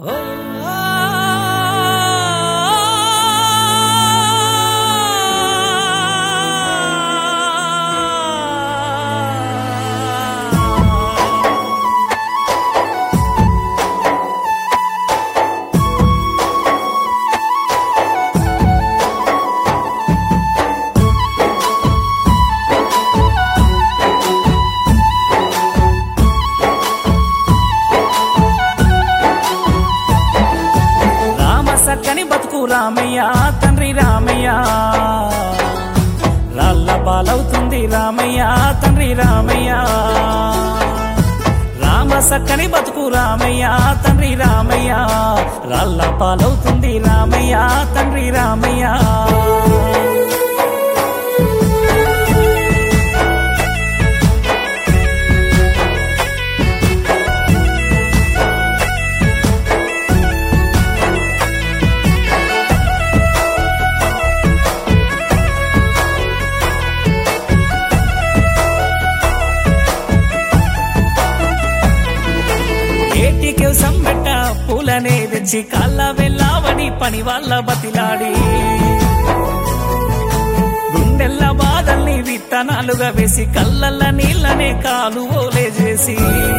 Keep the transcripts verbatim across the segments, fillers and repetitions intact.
చక్కని బతుకు రామయ్య తండ్రి రామయ్య రాళ్ళ పాలవుతుంది రామయ్య తండ్రి రామయ్య రామ చక్కని బతుకు రామయ్య తండ్రి రామయ్య రాళ్ళ పాలవుతుంది రామయ్య తండ్రి రామయ్య సంబెట్ట పూలనే తెచ్చి కాళ్ళ వెళ్ళావని పని వాళ్ళ బతిలాడి గుండెల్ల బాధల్ని విత్తనాలుగా వేసి కళ్ళల్ల నీళ్ళనే కాలు ఓలే చేసి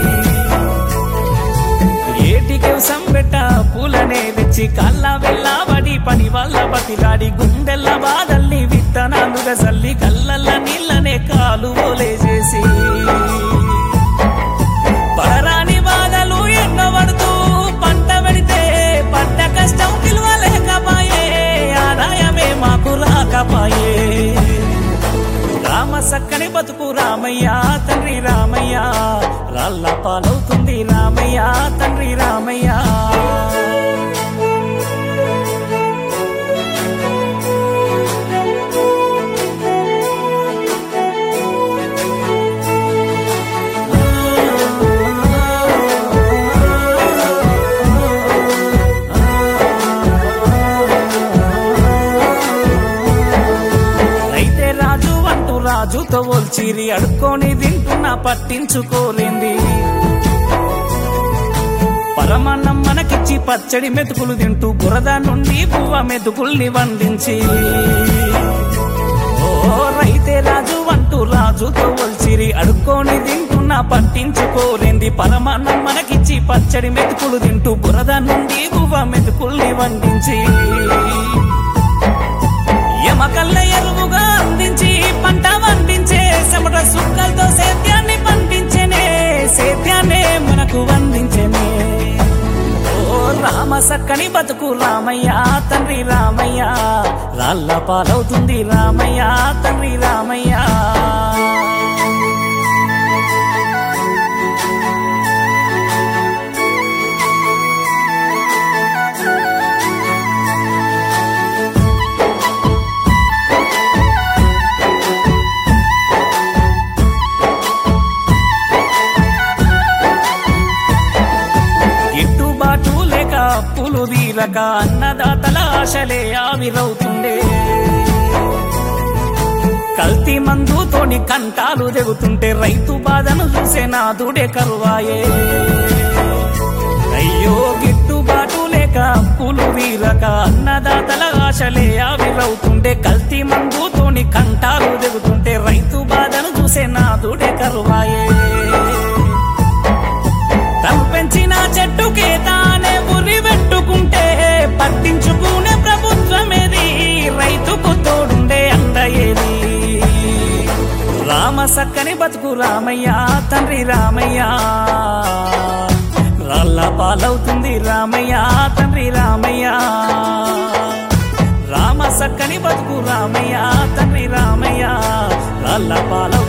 ఏటికి సంబెట్ట పూలనే తెచ్చి కాళ్ళ వెళ్ళావని పని వాళ్ళ బతిలాడి గుండెల్ల బాధల్ని విత్తనాలుగా చల్లి కళ్ళల్ల నీళ్ళనే కాలు ఓలే చేసి పడరాని బాధలు ఎన్నబడుతూ పంట పెడితే పంట కష్టం విలువలేకపాయే ఆదాయమే మాకు రాకపాయే రామ సక్కని బతుకు రామయ్య తండ్రి రామయ్య రాళ్ళ పాలవుతుంది రామయ్య తండ్రి రామయ్య రాజుతో ఒల్చిరి అడుక్కొని తింటున్నా పట్టించుకోలేంది పరమాన్నం మనకిచ్చి పచ్చడి మెతుకులు తింటూ బురద నుండి పువ్వ మెతుకుల్ని వండించి ఓ రైతే రాజు అంటూ రాజుతో ఒల్చిరి అడుక్కొని తింటున్నా పట్టించుకోలేంది పరమాన్నం మనకిచ్చి పచ్చడి మెతుకులు తింటూ బురద నుండి పువ్వ మెతుకుల్ని వండించి ఎమకల్ల ఎరువుగా అందించి పంట వండించే చెమట సుక్కలతో సేద్యాన్ని పండించేనే సేద్యాన్నే మనకు వండించేనే ఓ రామ సక్కని బతుకు రామయ్య తండ్రి రామయ్య రాళ్ళ పాలవుతుంది రామయ్య తండ్రి రామయ్య అప్పులు తీరక అన్నదాతల ఆశలే ఆవిరవుతుండే కల్తీ మందుతోని కంటాలు దిగుతుంటే రైతు బాధను చూసే నాదుడే కరువాయే అయ్యో గిట్టుబాటు లేక అప్పులు తీరక అన్నదాతల ఆశలే ఆవిరవుతుండే కల్తీ మందుతోని కంటాలు దిగుతుంటే రైతు బాధను చూసే నాదుడే కరువాయే తను పెంచిన చెట్టుకే తానే ఉరి పెట్టుకుంటే పట్టించుకునే ప్రభుత్వమేది రైతుకు తోడుండే అండ ఏది రామ సక్కని బతుకు రామయ్య తండ్రి రామయ్య రాళ్ళ పాలవుతుంది రామయ్య తండ్రి రామయ్య రామ సక్కని బతుకు రామయ్య తండ్రి రామయ్య రాళ్ళ పాలవుతుంది